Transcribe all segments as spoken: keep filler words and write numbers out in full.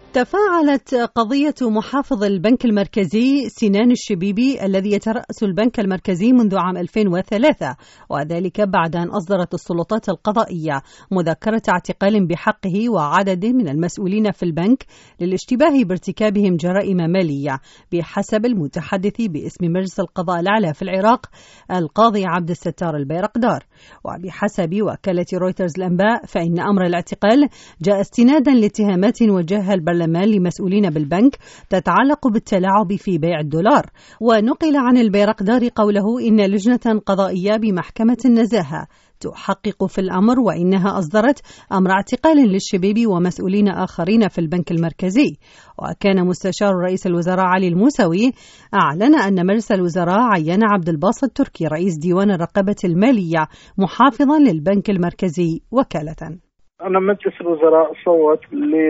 تفاعلت قضية محافظ البنك المركزي سنان الشبيبي الذي يترأس البنك المركزي منذ عام ألفين وثلاثة، وذلك بعد أن أصدرت السلطات القضائية مذكرة اعتقال بحقه وعدد من المسؤولين في البنك للاشتباه بارتكابهم جرائم مالية، بحسب المتحدث باسم مجلس القضاء الأعلى في العراق القاضي عبد الستار البيرقدار. وبحسب وكالة رويترز الأنباء فإن أمر الاعتقال جاء استنادا لاتهامات وجهها البرلمان لمسؤولين بالبنك تتعلق بالتلاعب في بيع الدولار. ونقل عن البيرقدار قوله إن لجنة قضائية بمحكمة النزاهة تحقق في الأمر، وإنها أصدرت أمر اعتقال للشبيبي ومسؤولين آخرين في البنك المركزي. وكان مستشار رئيس الوزراء علي الموسوي أعلن أن مجلس الوزراء عين عبد الباسط تركي رئيس ديوان الرقابة المالية محافظا للبنك المركزي وكالة. أنا مجلس الوزراء صوت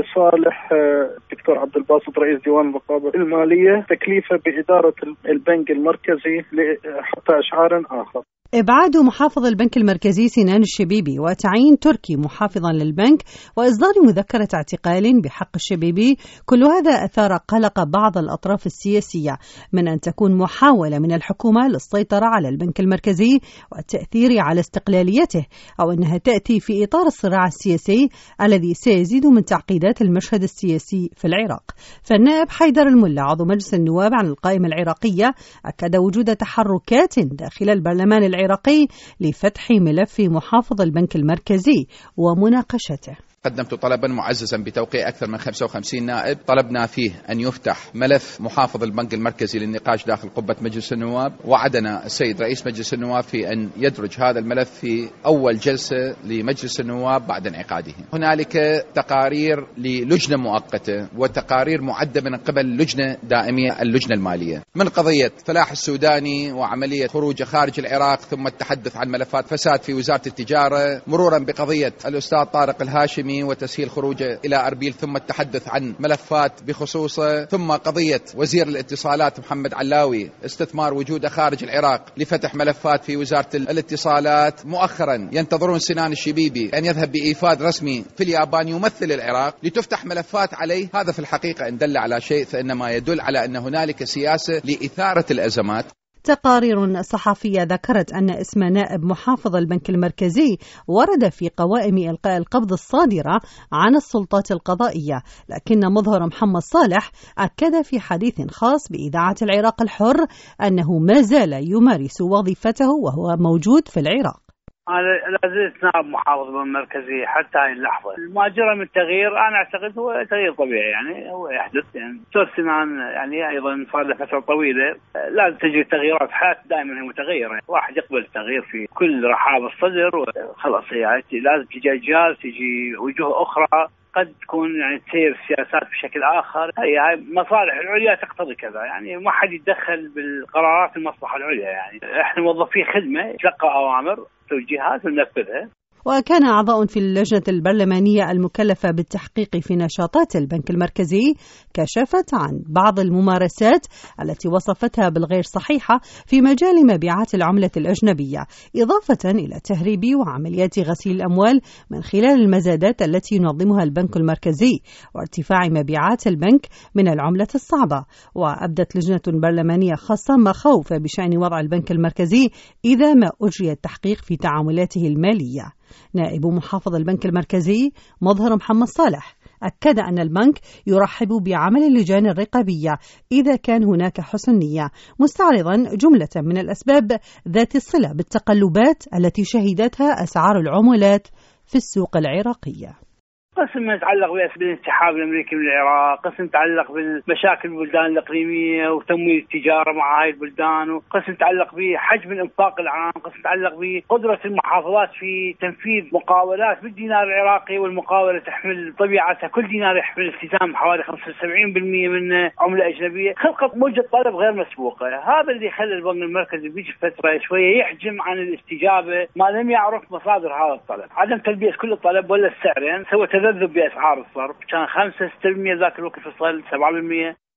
لصالح الدكتور عبد الباسط رئيس ديوان الرقابة المالية تكليفه بإدارة البنك المركزي حتى إشعار آخر. إبعاد محافظ البنك المركزي سنان الشبيبي وتعيين تركي محافظا للبنك وإصدار مذكرة اعتقال بحق الشبيبي، كل هذا أثار قلق بعض الأطراف السياسية من أن تكون محاولة من الحكومة للسيطرة على البنك المركزي والتأثير على استقلاليته، أو أنها تأتي في إطار الصراع السياسي الذي سيزيد من تعقيدات المشهد السياسي في العراق. فالنائب حيدر الملا عضو مجلس النواب عن القائمة العراقية أكد وجود تحركات داخل البرلمان العراقي العراقي لفتح ملف محافظ البنك المركزي ومناقشته. قدمت طلبا معززا بتوقيع أكثر من خمسة وخمسين نائب، طلبنا فيه أن يفتح ملف محافظ البنك المركزي للنقاش داخل قبة مجلس النواب، وعدنا السيد رئيس مجلس النواب في أن يدرج هذا الملف في أول جلسة لمجلس النواب بعد انعقاده. هنالك تقارير للجنة مؤقتة وتقارير معدة من قبل لجنة دائمية اللجنة المالية من قضية فلاح السوداني وعملية خروجه خارج العراق، ثم التحدث عن ملفات فساد في وزارة التجارة، مرورا بقضية الأستاذ طارق الهاشمي وتسهيل خروجه إلى أربيل، ثم التحدث عن ملفات بخصوصه، ثم قضية وزير الاتصالات محمد علاوي استثمار وجوده خارج العراق لفتح ملفات في وزارة الاتصالات. مؤخرا ينتظرون سنان الشبيبي أن يذهب بإيفاد رسمي في اليابان يمثل العراق لتفتح ملفات عليه. هذا في الحقيقة إن دل على شيء فإنما يدل على أن هنالك سياسة لإثارة الأزمات. تقارير صحفية ذكرت أن اسم نائب محافظ البنك المركزي ورد في قوائم إلقاء القبض الصادرة عن السلطات القضائية، لكن مظهر محمد صالح أكد في حديث خاص بإذاعة العراق الحر أنه ما زال يمارس وظيفته وهو موجود في العراق. أنا لازلت نائب محافظ المركزي حتى هذه اللحظة. ما جرى من تغيير أنا أعتقد هو تغيير طبيعي، يعني هو يحدث. يعني دكتور سنان يعني أيضا صار له فترة طويلة، لازم تجي تغييرات، حياة دائما هي متغيرة، واحد يقبل التغيير في كل رحاب الصدر وخلاص. يعني لازم تجي أجيال، تجي وجوه أخرى قد تكون يعني تسير السياسات بشكل آخر. هي هاي مصالح العليا تقتضي كذا، يعني ما حد يتدخل بالقرارات المصلحة العليا. يعني احنا موظفين خدمة، تلقى أوامر توجيهات وننفذها. وكان أعضاء في اللجنة البرلمانية المكلفة بالتحقيق في نشاطات البنك المركزي كشفت عن بعض الممارسات التي وصفتها بالغير صحيحة في مجال مبيعات العملة الأجنبية، إضافة إلى تهريب وعمليات غسيل الأموال من خلال المزادات التي ينظمها البنك المركزي، وارتفاع مبيعات البنك من العملة الصعبة. وأبدت لجنة برلمانية خاصة مخاوف بشأن وضع البنك المركزي إذا ما أجري التحقيق في تعاملاته المالية. نائب محافظ البنك المركزي مظهر محمد صالح أكد أن البنك يرحب بعمل اللجان الرقابية إذا كان هناك حسن نية، مستعرضا جملة من الأسباب ذات الصلة بالتقلبات التي شهدتها أسعار العملات في السوق العراقية. قسم يتعلق بالانسحاب الامريكي من العراق، قسم يتعلق بالمشاكل البلدان الاقليميه وتمويل التجاره مع هاي البلدان، وقسم يتعلق بحجم الانفاق العام، قسم يتعلق بقدره المحافظات في تنفيذ مقاولات بالدينار العراقي، والمقاوله تحمل طبيعتها كل دينار يحمل التزام حوالي خمسة وسبعين بالمئة من عمله اجنبيه، خلقت موجه طلب غير مسبوقه. هذا اللي خلى البنك المركزي بيجي فتره شويه يحجم عن الاستجابه ما لم يعرف مصادر هذا الطلب، عدم تلبيه كل الطلب ولا السعرين، سوى تذبذب بأسعار الصرف، كان خمسة ستة بالمئة ذاك الوقت وصل سبعة بالمئة.